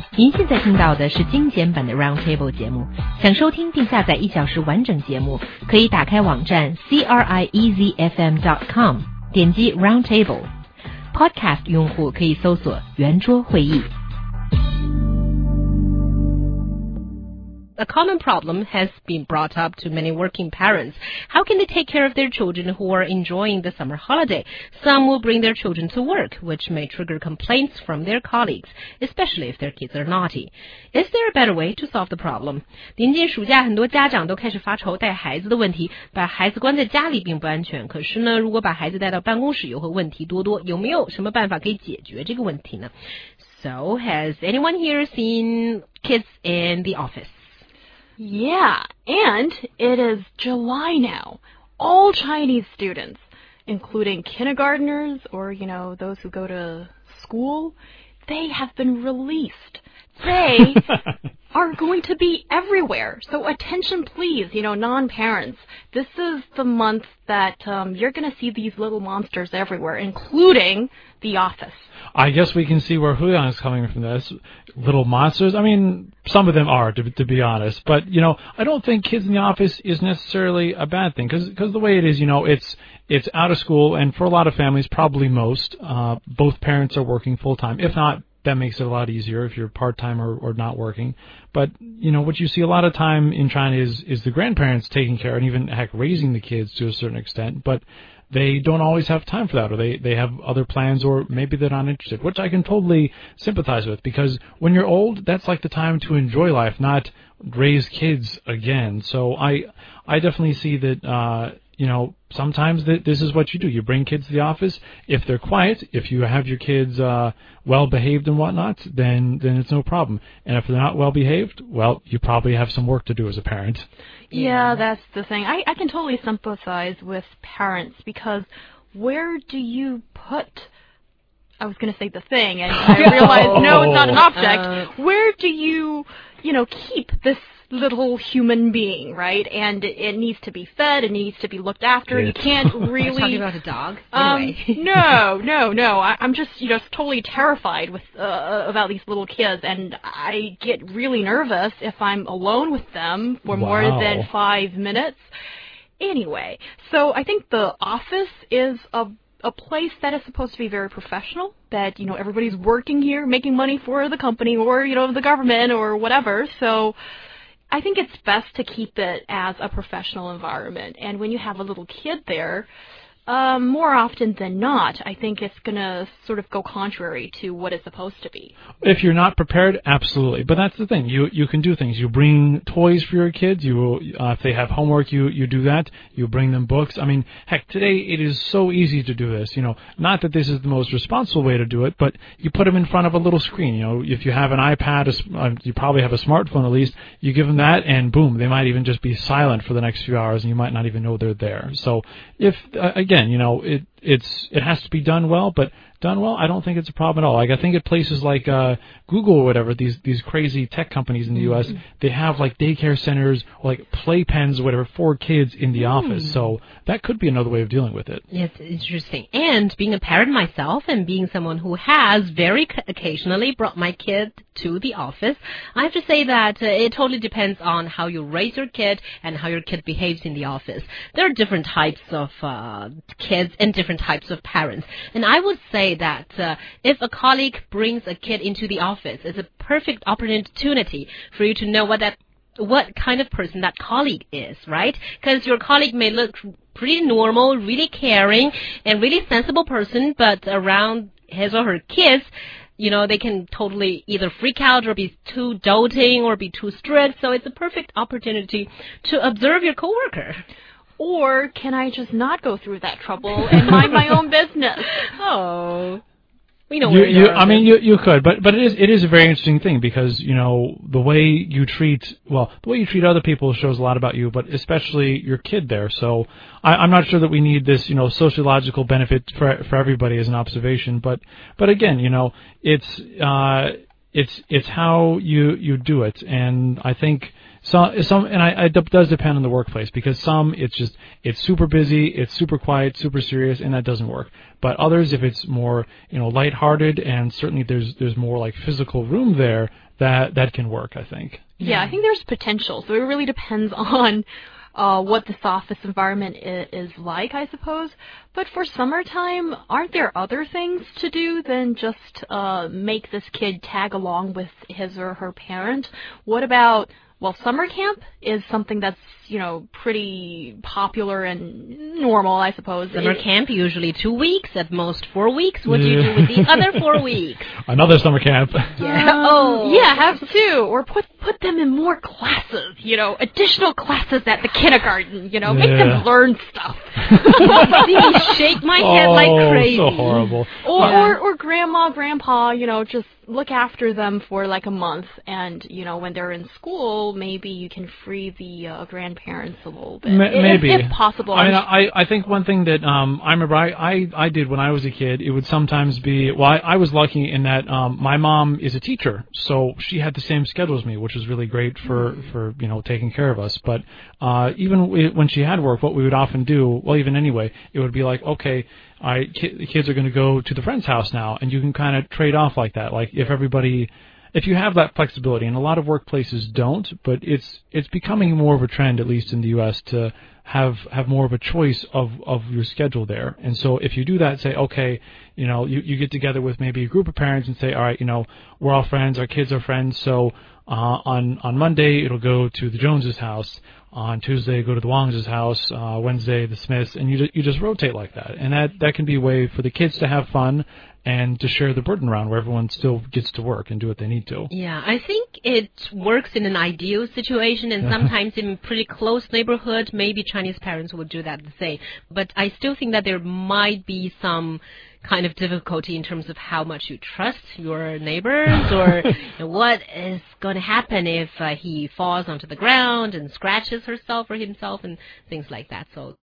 您现在听到的是精简版的 Roundtable 节目。想收听并下载1小时完整节目，可以打开网站 CRIEZFM.com， 点击 Roundtable。Podcast 用户可以搜索圆桌会议。A common problem has been brought up to many working parents. How can they take care of their children who are enjoying the summer holiday? Some will bring their children to work, which may trigger complaints from their colleagues, especially if their kids are naughty. Is there a better way to solve the problem? 临近暑假，很多家长都开始发愁带孩子的问题，把孩子关在家里并不安全。可是呢，如果把孩子带到办公室，又会问题多多。有没有什么办法可以解决这个问题呢？ So, has anyone here seen kids in the office?Yeah, and it is July now. All Chinese students, including kindergartners or, those who go to school, they have been released. They are going to be everywhere. So attention, please, non-parents. This is the month that you're going to see these little monsters everywhere, including the office. I guess we can see where Huyang is coming from this. Little monsters. I mean, some of them are, to be honest. But, I don't think kids in the office is necessarily a bad thing. Because the way it is, it's out of school. And for a lot of families, probably most, both parents are working full-time. If not, that makes it a lot easier if you're part-time or not working. But, what you see a lot of time in China is the grandparents taking care and even, heck, raising the kids to a certain extent. But they don't always have time for that, or they have other plans, or maybe they're not interested, which I can totally sympathize with, because when you're old, that's like the time to enjoy life, not raise kids again. So I definitely see that, sometimes this is what you do. You bring kids to the office. If they're quiet, if you have your kids well behaved and whatnot, then it's no problem. And if they're not well behaved, well, you probably have some work to do as a parent. Yeah, that's the thing. I can totally sympathize with parents, because where do you put, I was going to say the thing, and I realized, no, it's not an object. Where do you, keep this little human being, right? And it needs to be fed, it needs to be looked after. You can't really... You're talking about a dog? Anyway. No. I'm just, totally terrified with about these little kids, and I get really nervous if I'm alone with them for more than 5 minutes. Anyway, so I think the office is a place that is supposed to be very professional, that, everybody's working here, making money for the company or, the government or whatever. So I think it's best to keep it as a professional environment. And when you have a little kid there, more often than not, I think it's going to sort of go contrary to what it's supposed to be. If you're not prepared, absolutely. But that's the thing. You can do things. You bring toys for your kids. If they have homework, you do that. You bring them books. I mean, heck, today it is so easy to do this. Not that this is the most responsible way to do it, but you put them in front of a little screen. If you have an iPad, you probably have a smartphone at least. You give them that, and boom, they might even just be silent for the next few hours, and you might not even know they're there. So if again, it has to be done well, but done well, I don't think it's a problem at all. Like, I think at places like Google or whatever, these crazy tech companies in the U.S., they have like daycare centers or like playpens or whatever for kids in the office. So that could be another way of dealing with it. Yes, interesting. And being a parent myself, and being someone who has very occasionally brought my kid to the office, I have to say that it totally depends on how you raise your kid and how your kid behaves in the office. There are different types of kids and different types of parents. And I would say that if a colleague brings a kid into the office, it's a perfect opportunity for you to know what kind of person that colleague is, right? Because your colleague may look pretty normal, really caring, and really sensible person, but around his or her kids, they can totally either freak out or be too doting or be too strict. So it's a perfect opportunity to observe your coworker. Or can I just not go through that trouble and mind my own business? Oh. We know where you are. I mean, you could, but it is a very interesting thing, because, the way you treat other people shows a lot about you, but especially your kid there. So I'm not sure that we need this, sociological benefit for everybody as an observation, but again, it's how you do it. And I think It does depend on the workplace, because some it's super busy, it's super quiet, super serious, and that doesn't work. But others, if it's more lighthearted, and certainly there's more like physical room there, that can work, I think. Yeah, I think there's potential. So it really depends on what this office environment is like, I suppose. But for summertime, aren't there other things to do than just make this kid tag along with his or her parent? What about, summer camp is something that's, pretty popular and normal, I suppose. Summer camp, usually 2 weeks, at most 4 weeks. What do you do with the other 4 weeks? Another summer camp. Yeah, have to. Or put them in more classes, additional classes at the kindergarten, make them learn stuff. See me shake my head like crazy. So horrible. Or grandma, grandpa, just look after them for like a month, and when they're in school, maybe you can free the grandparents a little bit, maybe if possible. I think one thing that I remember I did when I was a kid, it would sometimes be I was lucky in that my mom is a teacher, so she had the same schedule as me, which was really great for taking care of us. But even when she had work, what we would often do, even anyway, it would be like, okay, the kids are going to go to the friend's house now, and you can kind of trade off like that. Like if you have that flexibility, and a lot of workplaces don't, but it's becoming more of a trend, at least in the U.S., to have more of a choice of your schedule there. And so if you do that, say, okay, you get together with maybe a group of parents and say, all right, we're all friends, our kids are friends, so on Monday it'll go to the Joneses' house. On Tuesday, go to the Wong's house. Wednesday, the Smiths, and you just rotate like that. And that can be a way for the kids to have fun and to share the burden around, where everyone still gets to work and do what they need to. Yeah, I think it works in an ideal situation, and sometimes in pretty close neighborhood, maybe Chinese parents would do that the same. But I still think that there might be some kind of difficulty in terms of how much you trust your neighbors, or what is going to happen if he falls onto the ground and scratches herself or himself and things like that. So